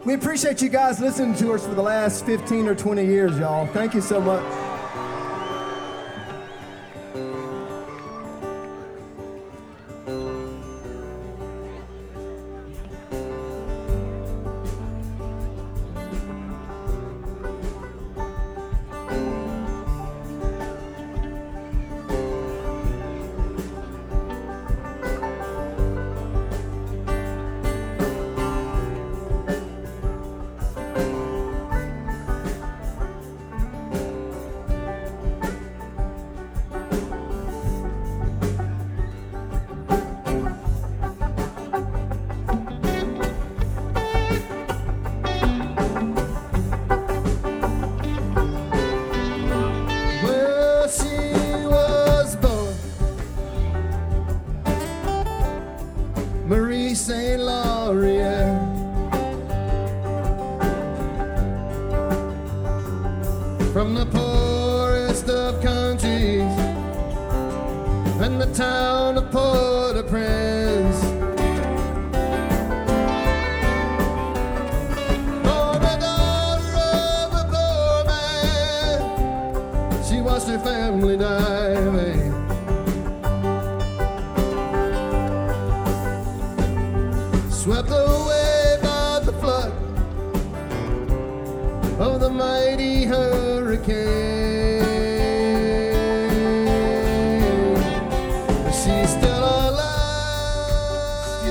We appreciate you guys listening to us for the last 15 or 20 years, y'all. Thank you so much. Marie St. Laurier, from the poorest of countries and the town of Port-au-Prince. Oh, the daughter of a poor man, she watched her family die, babe. Swept away by the flood of the mighty hurricane. She's still alive,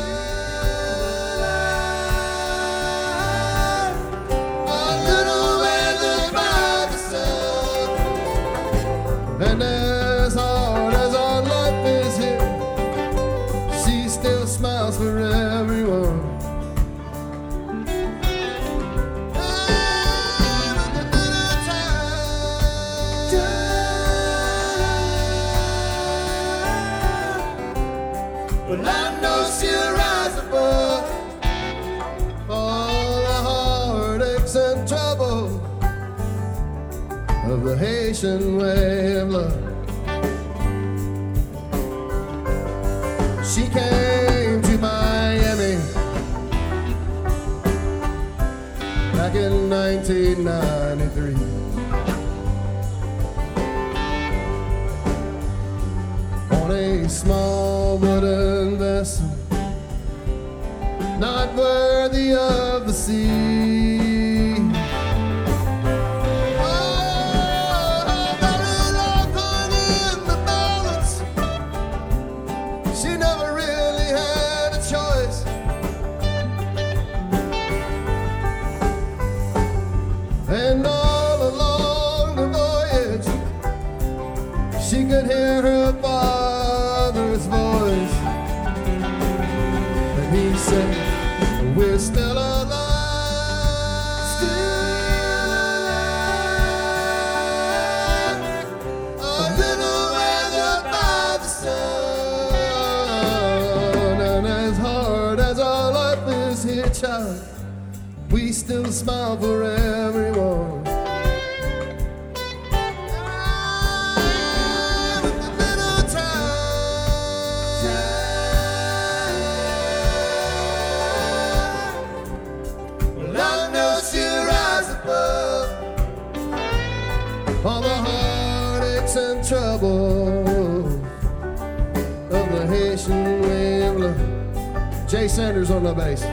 a little weathered by the sun. And as hard as our life is here, she still smiles for everyone. Well, I know she'll rise above all the heartaches and trouble of the Haitian way of love. She came to Miami back in 1993. On a small wooden vessel, not worthy of the sea. Oh, very often in the balance, she never really had a choice. And all along the voyage, she could hear her father's voice. And he said, we're still alive, a little weathered by the sun. And as hard as our life is here, child, we still smile for everyone. All the heartaches and trouble of the Haitian way of love. Jay Sanders on the bass.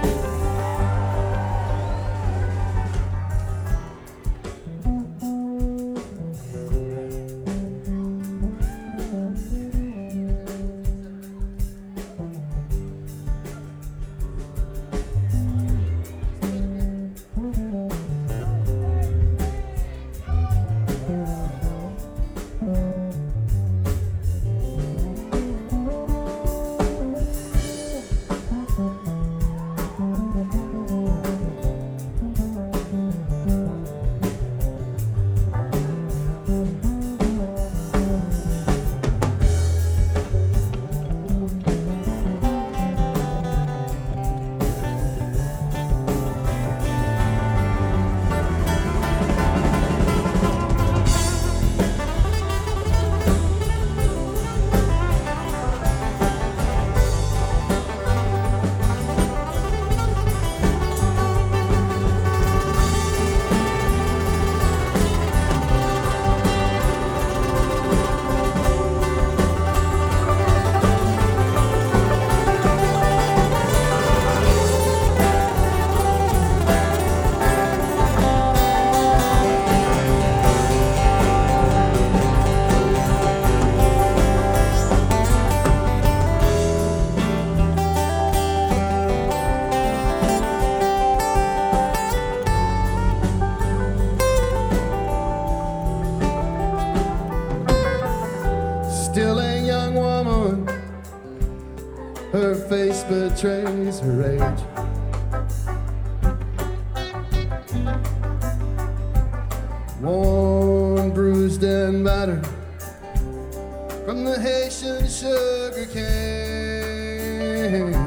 Her face betrays her age. Worn, bruised, and battered from the Haitian sugar cane.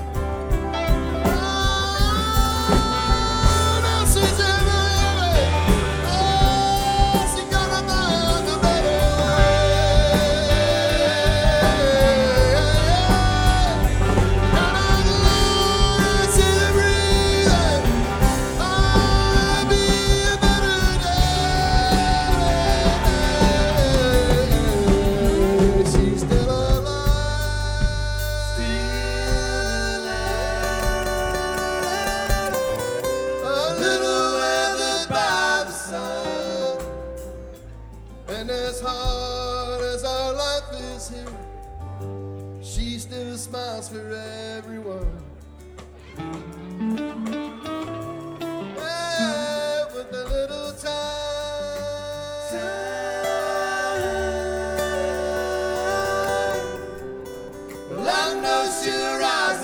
And as hard as our life is here, she still smiles for everyone. Yeah, with a little time, well, I know she'll rise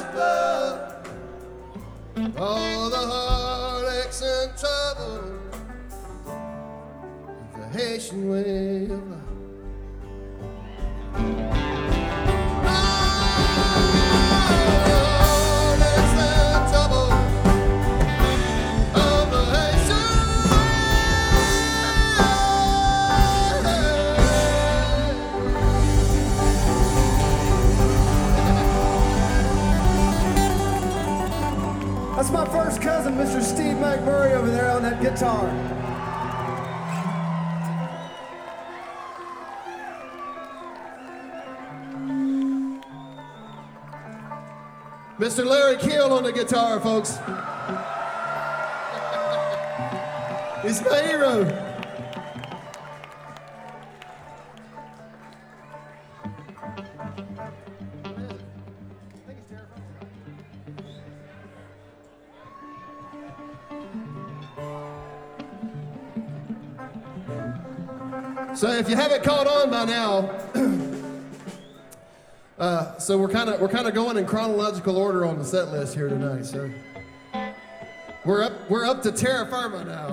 above all the heartaches and trouble. Haitian way of life. That's the trouble of the Haitian That's my first cousin, Mr. Steve McMurray, over there on that guitar. Mr. Larry Keel on the guitar, folks. He's my hero. So if you haven't caught on by now, so we're kind of going in chronological order on the set list here tonight. So we're up to Terra Firma now,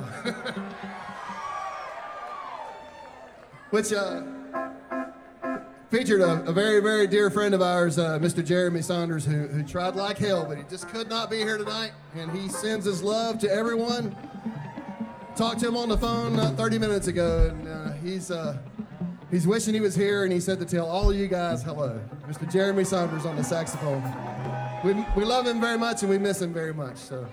which featured a very, very dear friend of ours, Mr. Jeremy Saunders, who tried like hell, but he just could not be here tonight, and he sends his love to everyone. Talked to him on the phone 30 minutes ago, and he's wishing he was here, and he said to tell all of you guys hello. Mr. Jeremy Saunders on the saxophone. We love him very much, and we miss him very much. So.